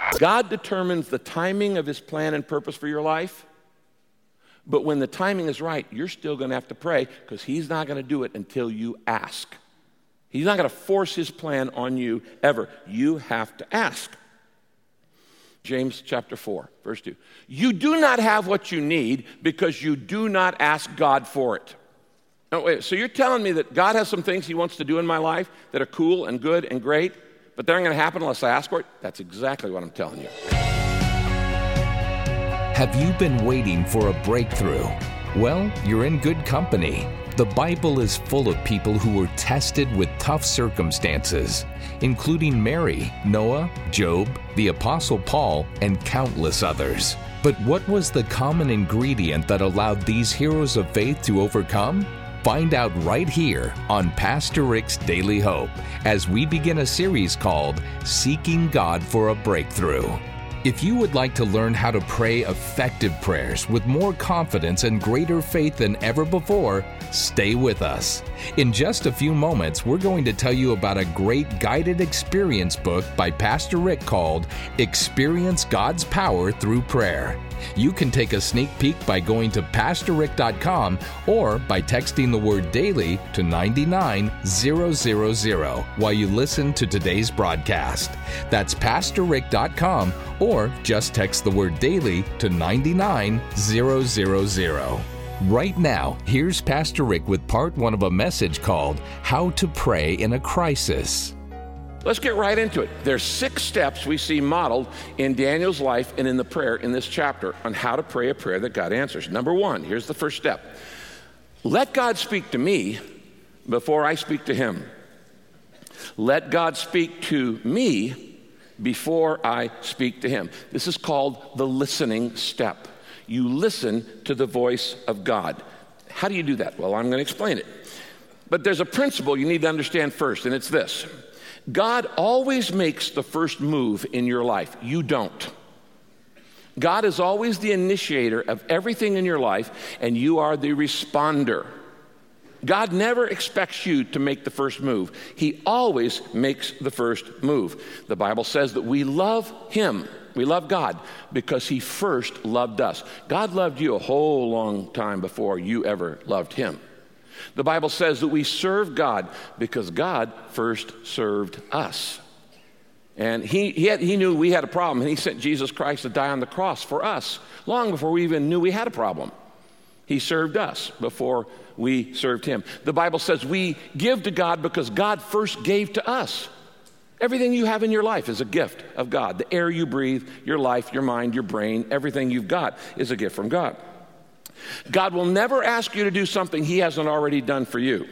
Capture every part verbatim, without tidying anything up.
God determines the timing of his plan and purpose for your life, but when the timing is right, you're still going to have to pray because he's not going to do it until you ask. He's not going to force his plan on you ever. You have to ask. James chapter four, verse two. You do not have what you need because you do not ask God for it. No, wait, so you're telling me that God has some things he wants to do in my life that are cool and good and great, but they're not going to happen unless I ask for it? That's exactly what I'm telling you. Have you been waiting for a breakthrough? Well, you're in good company. The Bible is full of people who were tested with tough circumstances, including Mary, Noah, Job, the Apostle Paul, and countless others. But what was the common ingredient that allowed these heroes of faith to overcome? Find out right here on Pastor Rick's Daily Hope as we begin a series called Seeking God for a Breakthrough. If you would like to learn how to pray effective prayers with more confidence and greater faith than ever before, stay with us. In just a few moments, we're going to tell you about a great guided experience book by Pastor Rick called Experience God's Power Through Prayer. You can take a sneak peek by going to pastor rick dot com or by texting the word daily to nine nine zero zero zero while you listen to today's broadcast. That's pastor rick dot com or just text the word daily to nine nine zero zero zero. Right now, here's Pastor Rick with part one of a message called How to Pray in a Crisis. Let's get right into it. There's six steps we see modeled in Daniel's life and in the prayer in this chapter on how to pray a prayer that God answers. Number one, here's the first step. Let God speak to me before I speak to him. Let God speak to me before I speak to him. This is called the listening step. You listen to the voice of God. How do you do that? Well, I'm going to explain it. But there's a principle you need to understand first, and it's this. God always makes the first move in your life. You don't. God is always the initiator of everything in your life, and you are the responder. God never expects you to make the first move. He always makes the first move. The Bible says that we love him. We love God because he first loved us. God loved you a whole long time before you ever loved him. The Bible says that we serve God because God first served us. And he, he, had, he knew we had a problem, and he sent Jesus Christ to die on the cross for us long before we even knew we had a problem. He served us before we served him. The Bible says we give to God because God first gave to us. Everything you have in your life is a gift of God. The air you breathe, your life, your mind, your brain, everything you've got is a gift from God. God will never ask you to do something he hasn't already done for you.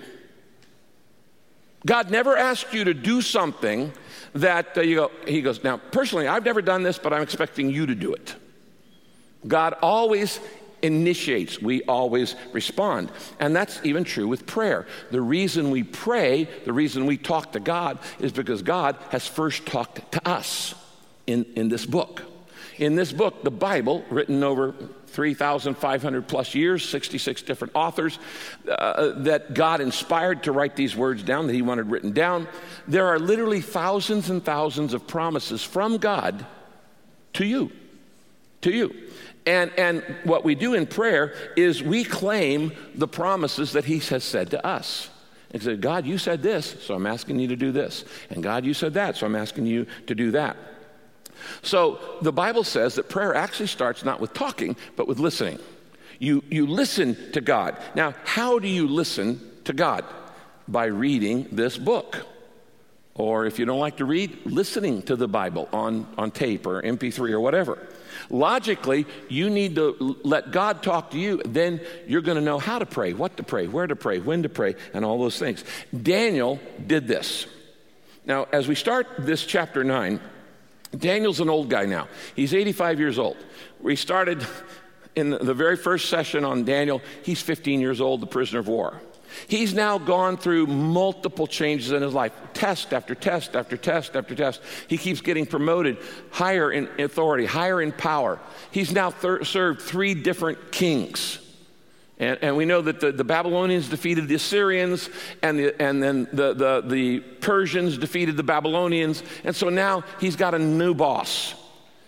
God never asks you to do something that uh, you go, he goes, now, personally, I've never done this, but I'm expecting you to do it. God always initiates. We always respond. And that's even true with prayer. The reason we pray, the reason we talk to God is because God has first talked to us in, in this book. In this book, the Bible, written over three thousand five hundred plus years, sixty-six different authors uh, that God inspired to write these words down that he wanted written down. There are literally thousands and thousands of promises from God to you, to you. And, and what we do in prayer is we claim the promises that he has said to us. And say, God, you said this, so I'm asking you to do this. And God, you said that, so I'm asking you to do that. So the Bible says that prayer actually starts not with talking, but with listening. You, you listen to God. Now, how do you listen to God? By reading this book. Or if you don't like to read, listening to the Bible on, on tape or M P three or whatever. Logically, you need to let God talk to you. Then you're going to know how to pray, what to pray, where to pray, when to pray, and all those things. Daniel did this. Now, as we start this chapter nine, Daniel's an old guy now. He's eighty-five years old. We started in the very first session on Daniel. He's fifteen years old, the prisoner of war. He's now gone through multiple changes in his life, test after test after test after test. He keeps getting promoted higher in authority, higher in power. He's now thir- served three different kings. And, and we know that the, the Babylonians defeated the Assyrians, and, the, and then the, the, the Persians defeated the Babylonians. And so now he's got a new boss.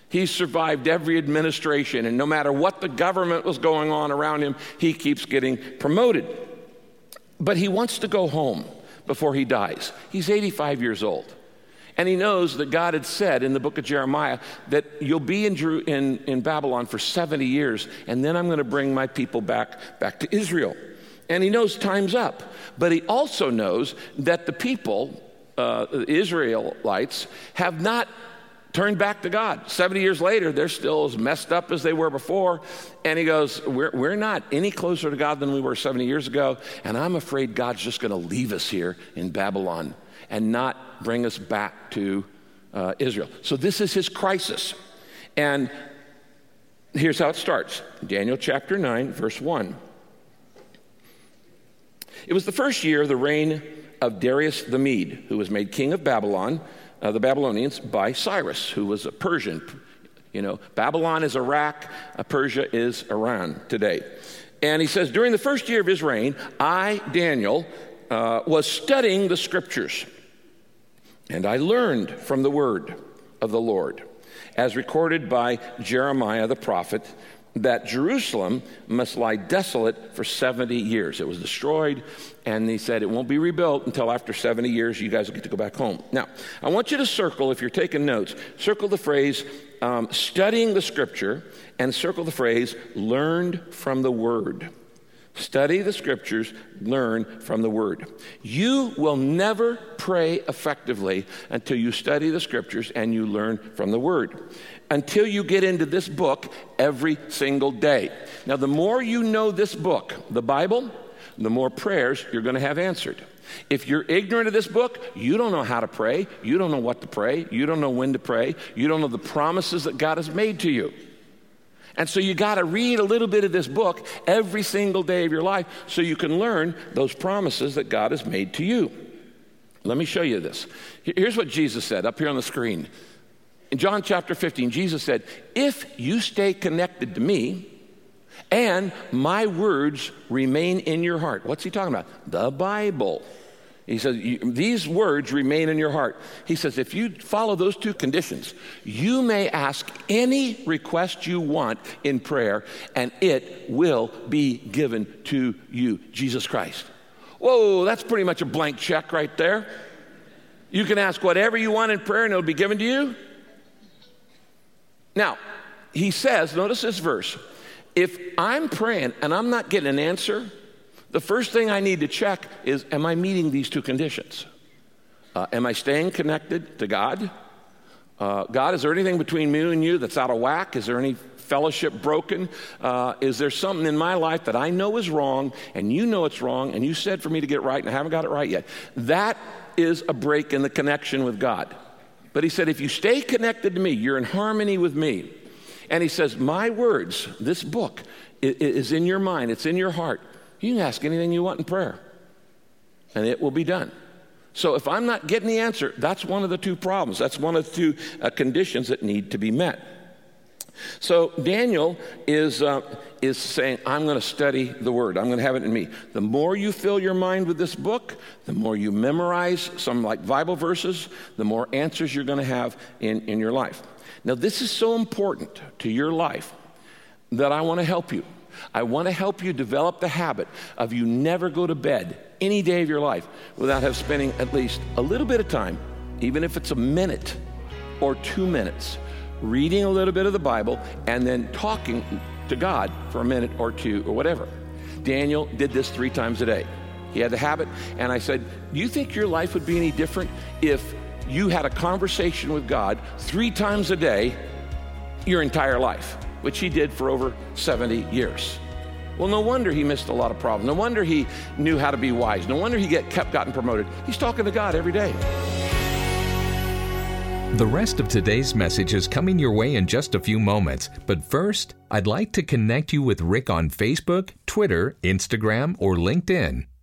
He survived every administration, and no matter what the government was going on around him, he keeps getting promoted. But he wants to go home before he dies. He's eighty-five years old. And he knows that God had said in the book of Jeremiah that you'll be in, Jeru- in, in Babylon for seventy years, and then I'm going to bring my people back, back to Israel. And he knows time's up. But he also knows that the people, uh, the Israelites, have not turned back to God. seventy years later, they're still as messed up as they were before. And he goes, we're, we're not any closer to God than we were seventy years ago, and I'm afraid God's just going to leave us here in Babylon and not bring us back to uh, Israel. So this is his crisis. And here's how it starts. Daniel chapter nine, verse one. It was the first year of the reign of Darius the Mede, who was made king of Babylon, uh, the Babylonians, by Cyrus, who was a Persian. You know, Babylon is Iraq, uh, Persia is Iran today. And he says, during the first year of his reign, I, Daniel, uh, was studying the scriptures, and I learned from the word of the Lord, as recorded by Jeremiah the prophet, that Jerusalem must lie desolate for seventy years. It was destroyed, and he said it won't be rebuilt until after seventy years. You guys will get to go back home. Now, I want you to circle, if you're taking notes, circle the phrase um, studying the scripture, and circle the phrase learned from the word. Study the scriptures, learn from the word. You will never pray effectively until you study the scriptures and you learn from the word. Until you get into this book every single day. Now, the more you know this book, the Bible, the more prayers you're going to have answered. If you're ignorant of this book, you don't know how to pray. You don't know what to pray. You don't know when to pray. You don't know the promises that God has made to you. And so you got to read a little bit of this book every single day of your life so you can learn those promises that God has made to you. Let me show you this. Here's what Jesus said up here on the screen. In John chapter fifteen, Jesus said, if you stay connected to me and my words remain in your heart. What's he talking about? The Bible. He says, these words remain in your heart. He says, if you follow those two conditions, you may ask any request you want in prayer, and it will be given to you, Jesus Christ. Whoa, that's pretty much a blank check right there. You can ask whatever you want in prayer, and it'll be given to you. Now, he says, notice this verse, if I'm praying and I'm not getting an answer, the first thing I need to check is, am I meeting these two conditions? Uh, am I staying connected to God? Uh, God, is there anything between me and you that's out of whack? Is there any fellowship broken? Uh, is there something in my life that I know is wrong, and you know it's wrong, and you said for me to get right, and I haven't got it right yet? That is a break in the connection with God. But he said, if you stay connected to me, you're in harmony with me. And he says, my words, this book, is in your mind, it's in your heart. You can ask anything you want in prayer, and it will be done. So if I'm not getting the answer, that's one of the two problems. That's one of the two uh, conditions that need to be met. So Daniel is, uh, is saying, I'm going to study the word. I'm going to have it in me. The more you fill your mind with this book, the more you memorize some like Bible verses, the more answers you're going to have in, in your life. Now, this is so important to your life that I want to help you. I want to help you develop the habit of you never go to bed any day of your life without have spending at least a little bit of time, even if it's a minute or two minutes, reading a little bit of the Bible and then talking to God for a minute or two or whatever. Daniel did this three times a day. He had the habit, and I said, do you think your life would be any different if you had a conversation with God three times a day your entire life? Which he did for over seventy years. Well, no wonder he missed a lot of problems. No wonder he knew how to be wise. No wonder he get, kept gotten promoted. He's talking to God every day. The rest of today's message is coming your way in just a few moments. But first, I'd like to connect you with Rick on Facebook, Twitter, Instagram, or LinkedIn.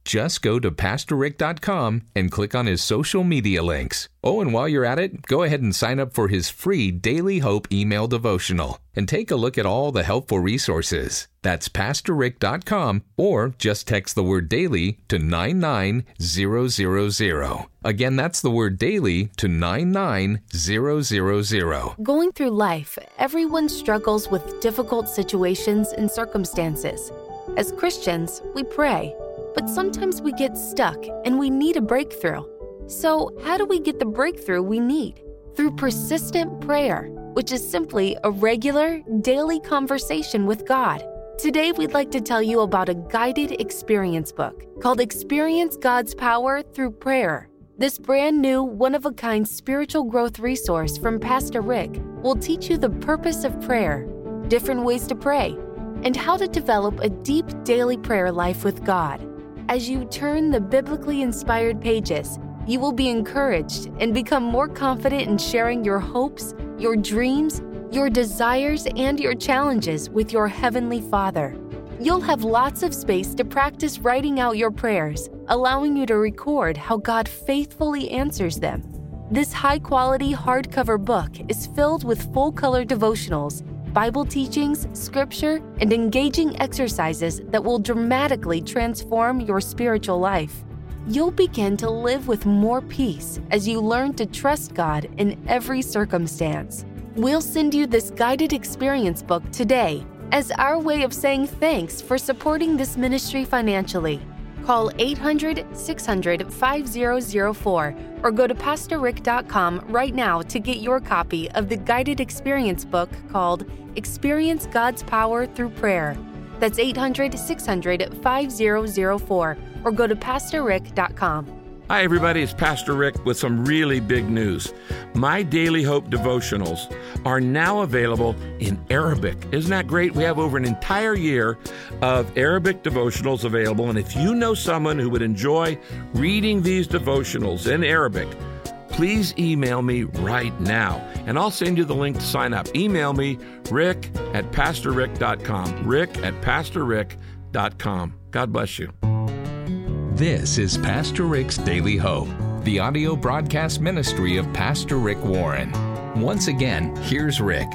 Just go to pastor rick dot com and click on his social media links. Oh, and while you're at it, go ahead and sign up for his free Daily Hope email devotional and take a look at all the helpful resources. That's pastor rick dot com, or just text the word daily to nine nine zero zero zero. Again, that's the word daily to nine nine zero zero zero. Going through life, everyone struggles with difficult situations and circumstances. As Christians, we pray, but sometimes we get stuck and we need a breakthrough. So, how do we get the breakthrough we need? Through persistent prayer, which is simply a regular, daily conversation with God. Today, we'd like to tell you about a guided experience book called Experience God's Power Through Prayer. This brand new, one-of-a-kind spiritual growth resource from Pastor Rick will teach you the purpose of prayer, different ways to pray, and how to develop a deep daily prayer life with God. As you turn the biblically inspired pages, you will be encouraged and become more confident in sharing your hopes, your dreams, your desires, and your challenges with your Heavenly Father. You'll have lots of space to practice writing out your prayers, allowing you to record how God faithfully answers them. This high-quality hardcover book is filled with full-color devotionals, Bible teachings, scripture, and engaging exercises that will dramatically transform your spiritual life. You'll begin to live with more peace as you learn to trust God in every circumstance. We'll send you this guided experience book today as our way of saying thanks for supporting this ministry financially. Call eight hundred, six hundred, five zero zero four or go to pastor rick dot com right now to get your copy of the guided experience book called Experience God's Power Through Prayer. That's eight hundred, six hundred, five zero zero four or go to pastor rick dot com. Hi, everybody. It's Pastor Rick with some really big news. My Daily Hope devotionals are now available in Arabic. Isn't that great? We have over an entire year of Arabic devotionals available. And if you know someone who would enjoy reading these devotionals in Arabic, please email me right now, and I'll send you the link to sign up. Email me, rick at pastor rick dot com, rick at pastor rick dot com. God bless you. This is Pastor Rick's Daily Hope, the audio broadcast ministry of Pastor Rick Warren. Once again, here's Rick.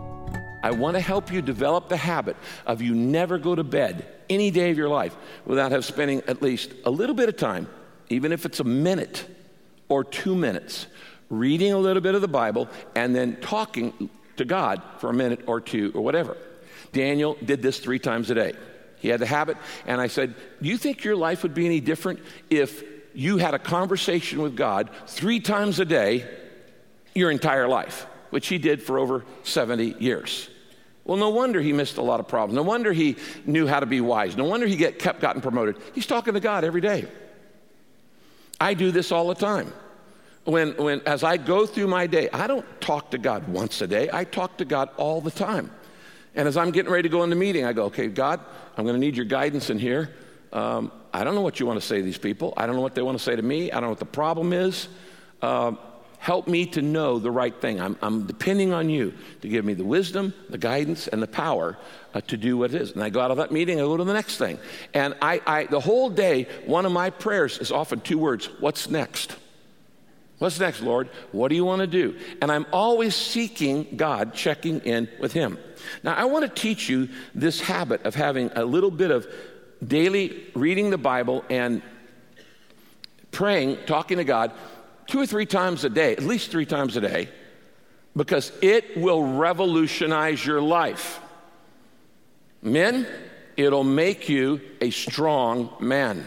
I want to help you develop the habit of you never go to bed any day of your life without have spending at least a little bit of time, even if it's a minute or two minutes, reading a little bit of the Bible and then talking to God for a minute or two or whatever. Daniel did this three times a day. He had the habit, and I said, do you think your life would be any different if you had a conversation with God three times a day your entire life, which he did for over seventy years? Well, no wonder he missed a lot of problems. No wonder he knew how to be wise. No wonder he get, kept gotten promoted. He's talking to God every day. I do this all the time. When, when, as I go through my day, I don't talk to God once a day. I talk to God all the time. And as I'm getting ready to go into the meeting, I go, okay, God, I'm going to need your guidance in here. Um, I don't know what you want to say to these people. I don't know what they want to say to me. I don't know what the problem is. Um, help me to know the right thing. I'm, I'm depending on you to give me the wisdom, the guidance, and the power uh, to do what it is. And I go out of that meeting, I go to the next thing. And I, I, the whole day, one of my prayers is often two words: what's next? What's next, Lord? What do you want to do? And I'm always seeking God, checking in with him. Now, I want to teach you this habit of having a little bit of daily reading the Bible and praying, talking to God two or three times a day, at least three times a day, because it will revolutionize your life. Men, it'll make you a strong man.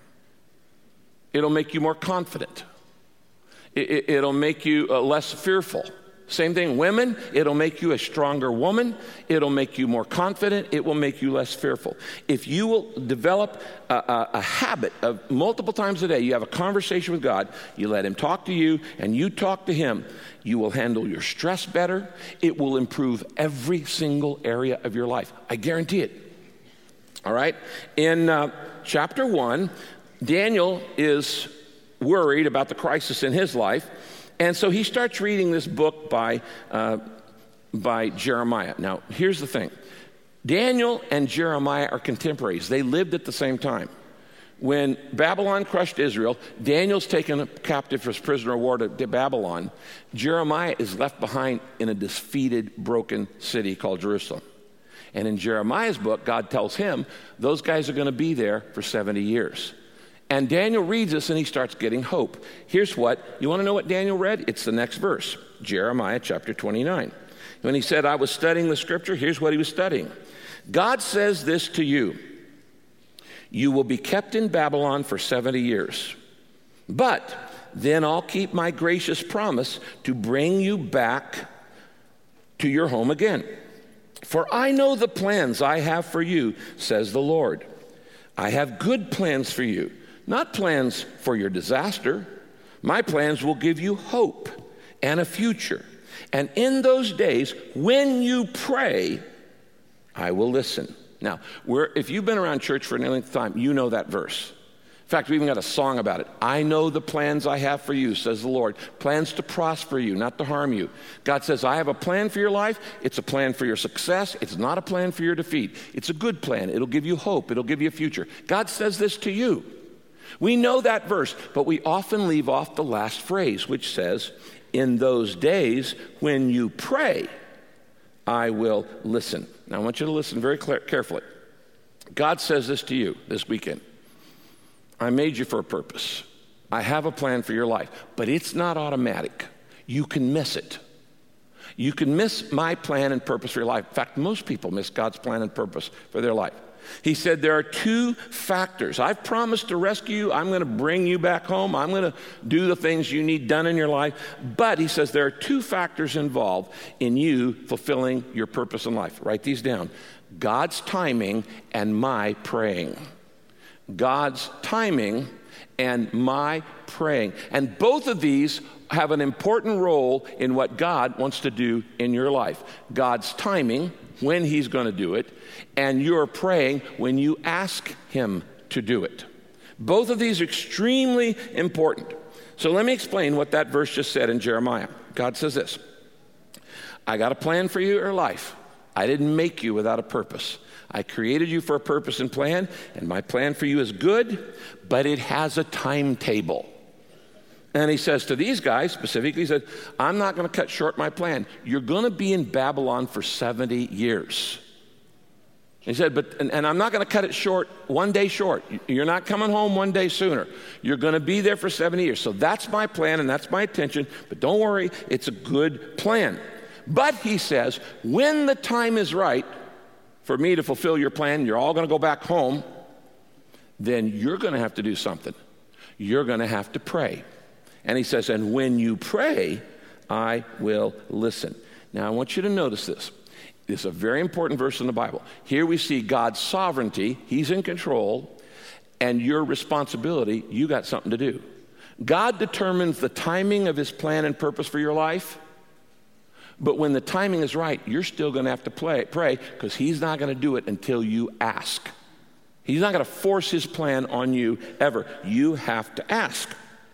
It'll make you more confident. It, it'll make you uh, less fearful. Same thing, women, it'll make you a stronger woman. It'll make you more confident. It will make you less fearful. If you will develop a, a, a habit of multiple times a day, you have a conversation with God, you let him talk to you, and you talk to him, you will handle your stress better. It will improve every single area of your life. I guarantee it. All right? In uh, chapter one, Daniel is worried about the crisis in his life, and so he starts reading this book by uh, by Jeremiah. Now, here's the thing. Daniel and Jeremiah are contemporaries. They lived at the same time. When Babylon crushed Israel, Daniel's taken captive as prisoner of war to Babylon. Jeremiah is left behind in a defeated, broken city called Jerusalem. And in Jeremiah's book, God tells him those guys are going to be there for seventy years. And Daniel reads this and he starts getting hope. Here's what, you want to know what Daniel read? It's the next verse, Jeremiah chapter twenty-nine. When he said, I was studying the scripture, here's what he was studying. God says this to you. You will be kept in Babylon for seventy years. But then I'll keep my gracious promise to bring you back to your home again. For I know the plans I have for you, says the Lord. I have good plans for you, not plans for your disaster. My plans will give you hope and a future. And in those days, when you pray, I will listen. Now, we're, if you've been around church for any length of time, you know that verse. In fact, we even got a song about it. I know the plans I have for you, says the Lord. Plans to prosper you, not to harm you. God says, I have a plan for your life. It's a plan for your success. It's not a plan for your defeat. It's a good plan. It'll give you hope. It'll give you a future. God says this to you. We know that verse, but we often leave off the last phrase, which says, in those days when you pray, I will listen. Now, I want you to listen very clear, carefully. God says this to you this weekend. I made you for a purpose. I have a plan for your life, but it's not automatic. You can miss it. You can miss my plan and purpose for your life. In fact, most people miss God's plan and purpose for their life. He said there are two factors. I've promised to rescue you. I'm going to bring you back home. I'm going to do the things you need done in your life. But he says there are two factors involved in you fulfilling your purpose in life. Write these down. God's timing and my praying. God's timing and my praying. And both of these have an important role in what God wants to do in your life. God's timing, when he's going to do it, and you're praying when you ask him to do it. Both of these are extremely important. So let me explain what that verse just said in Jeremiah. God says this, I got a plan for your life. I didn't make you without a purpose. I created you for a purpose and plan, and my plan for you is good, but it has a timetable. And he says to these guys, specifically, he said, I'm not going to cut short my plan. You're going to be in Babylon for seventy years. He said, but, and, and I'm not going to cut it short, one day short. You're not coming home one day sooner. You're going to be there for seventy years. So that's my plan and that's my intention, but don't worry, it's a good plan. But he says, when the time is right for me to fulfill your plan, you're all going to go back home, then you're going to have to do something. You're going to have to pray. And he says, and when you pray, I will listen. Now, I want you to notice this. This is a very important verse in the Bible. Here we see God's sovereignty. He's in control. And your responsibility, you got something to do. God determines the timing of his plan and purpose for your life. But when the timing is right, you're still going to have to play, pray because he's not going to do it until you ask. He's not going to force his plan on you ever. You have to ask.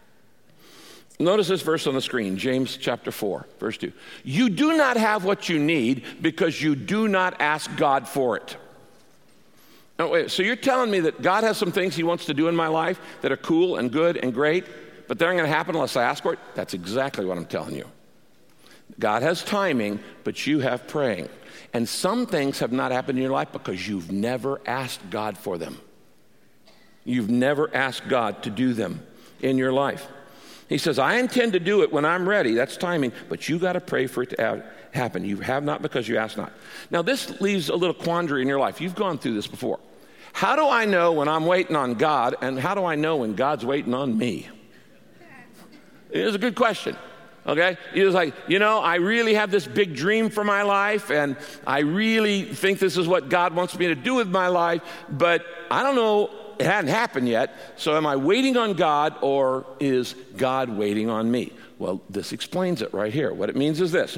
Notice this verse on the screen, James chapter four, verse two. You do not have what you need because you do not ask God for it. Now, wait, so you're telling me that God has some things he wants to do in my life that are cool and good and great, but they're not going to happen unless I ask for it? That's exactly what I'm telling you. God has timing, but you have praying. And some things have not happened in your life because you've never asked God for them. You've never asked God to do them in your life. He says, I intend to do it when I'm ready. That's timing, but you got to pray for it to happen. You have not because you ask not. Now, this leaves a little quandary in your life. You've gone through this before. How do I know when I'm waiting on God, and how do I know when God's waiting on me? It's a good question. Okay? He was like, you know, I really have this big dream for my life, and I really think this is what God wants me to do with my life, but I don't know, it hadn't happened yet, so am I waiting on God, or is God waiting on me? Well, this explains it right here. What it means is this.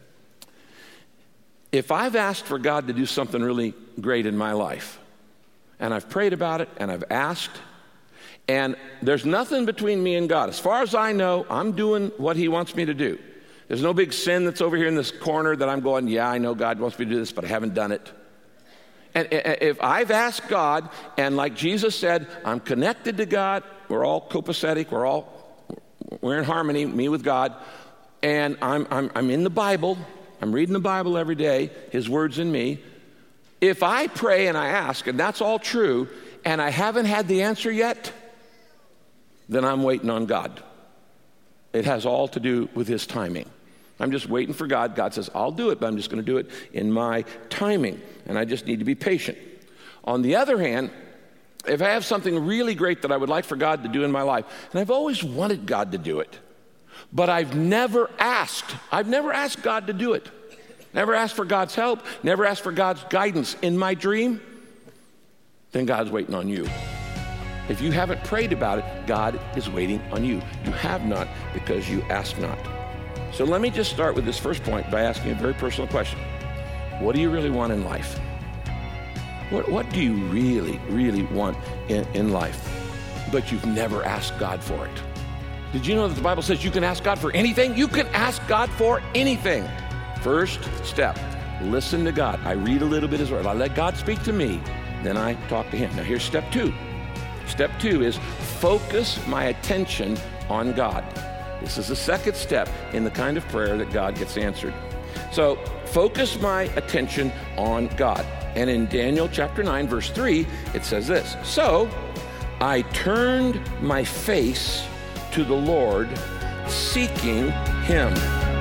If I've asked for God to do something really great in my life, and I've prayed about it, and I've asked, and there's nothing between me and God. As far as I know, I'm doing what he wants me to do. There's no big sin that's over here in this corner that I'm going, yeah, I know God wants me to do this, but I haven't done it. And if I've asked God, and like Jesus said, I'm connected to God, we're all copacetic, we're all, we're in harmony, me with God, and I'm, I'm, I'm in the Bible, I'm reading the Bible every day, His word's in me. If I pray and I ask, and that's all true, and I haven't had the answer yet, then I'm waiting on God. It has all to do with His timing. I'm just waiting for God. God says, I'll do it, but I'm just going to do it in my timing, and I just need to be patient. On the other hand, if I have something really great that I would like for God to do in my life, and I've always wanted God to do it, but I've never asked. I've never asked God to do it. Never asked for God's help, never asked for God's guidance in my dream, then God's waiting on you. If you haven't prayed about it, God is waiting on you. You have not because you ask not. So let me just start with this first point by asking a very personal question. What do you really want in life? What, what do you really, really want in, in life, but you've never asked God for it? Did you know that the Bible says you can ask God for anything? You can ask God for anything. First step, listen to God. I read a little bit of His word. I let God speak to me. Then I talk to Him. Now here's step two. Step two is focus my attention on God. This is the second step in the kind of prayer that God gets answered. So focus my attention on God. And in Daniel chapter nine, verse three, it says this. So I turned my face to the Lord, seeking Him.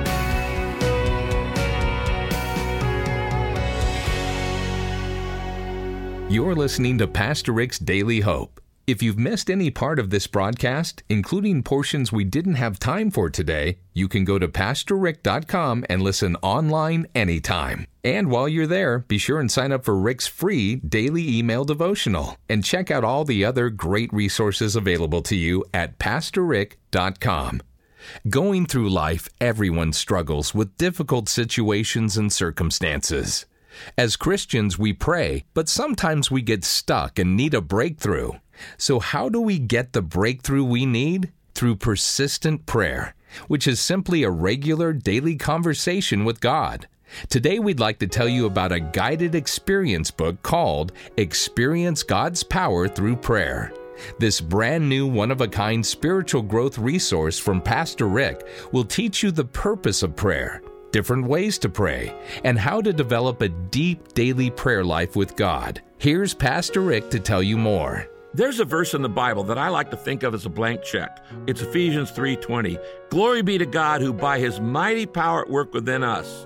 You're listening to Pastor Rick's Daily Hope. If you've missed any part of this broadcast, including portions we didn't have time for today, you can go to pastor rick dot com and listen online anytime. And while you're there, be sure and sign up for Rick's free daily email devotional and check out all the other great resources available to you at pastor rick dot com. Going through life, everyone struggles with difficult situations and circumstances. As Christians, we pray, but sometimes we get stuck and need a breakthrough. So how do we get the breakthrough we need? Through persistent prayer, which is simply a regular daily conversation with God. Today, we'd like to tell you about a guided experience book called Experience God's Power Through Prayer. This brand new one-of-a-kind spiritual growth resource from Pastor Rick will teach you the purpose of prayer, different ways to pray, and how to develop a deep daily prayer life with God. Here's Pastor Rick to tell you more. There's a verse in the Bible that I like to think of as a blank check. It's Ephesians three twenty. Glory be to God who by His mighty power at work within us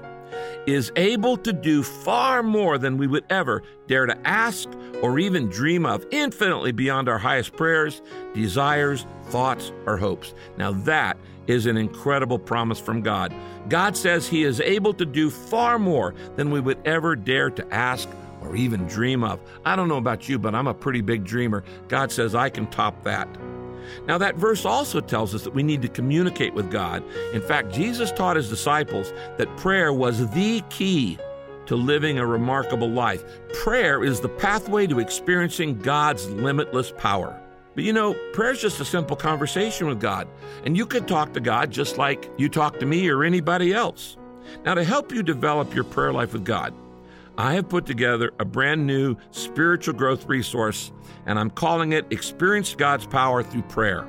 is able to do far more than we would ever dare to ask or even dream of, infinitely beyond our highest prayers, desires, thoughts, or hopes. Now that is an incredible promise from God. God says He is able to do far more than we would ever dare to ask or even dream of. I don't know about you, but I'm a pretty big dreamer. God says I can top that. Now, that verse also tells us that we need to communicate with God. In fact, Jesus taught His disciples that prayer was the key to living a remarkable life. Prayer is the pathway to experiencing God's limitless power. But you know, prayer is just a simple conversation with God, and you can talk to God just like you talk to me or anybody else. Now, to help you develop your prayer life with God, I have put together a brand new spiritual growth resource, and I'm calling it Experience God's Power Through Prayer.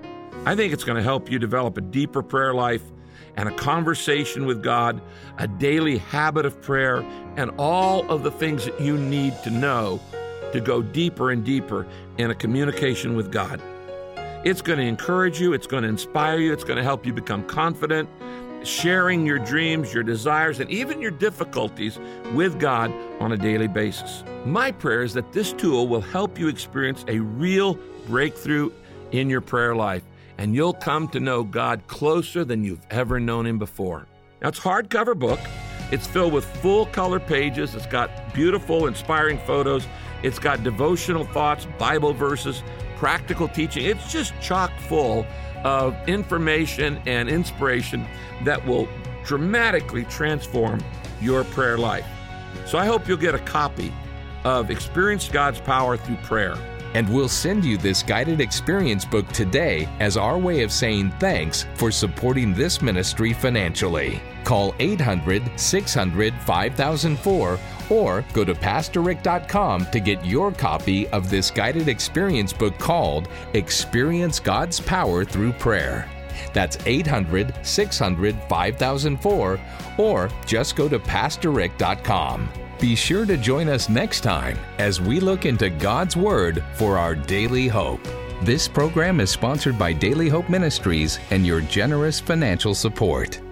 I think it's going to help you develop a deeper prayer life and a conversation with God, a daily habit of prayer, and all of the things that you need to know to go deeper and deeper in a communication with God. It's going to encourage you, it's going to inspire you, it's going to help you become confident, sharing your dreams, your desires, and even your difficulties with God on a daily basis. My prayer is that this tool will help you experience a real breakthrough in your prayer life, and you'll come to know God closer than you've ever known Him before. Now, it's a hardcover book. It's filled with full-color pages. It's got beautiful, inspiring photos. It's got devotional thoughts, Bible verses, practical teaching. It's just chock full of information and inspiration that will dramatically transform your prayer life. So I hope you'll get a copy of Experience God's Power Through Prayer. And we'll send you this guided experience book today as our way of saying thanks for supporting this ministry financially. Call eight hundred, six hundred, five thousand four or go to pastor rick dot com to get your copy of this guided experience book called Experience God's Power Through Prayer. That's eight hundred, six hundred, five thousand four or just go to pastor rick dot com. Be sure to join us next time as we look into God's Word for our daily hope. This program is sponsored by Daily Hope Ministries and your generous financial support.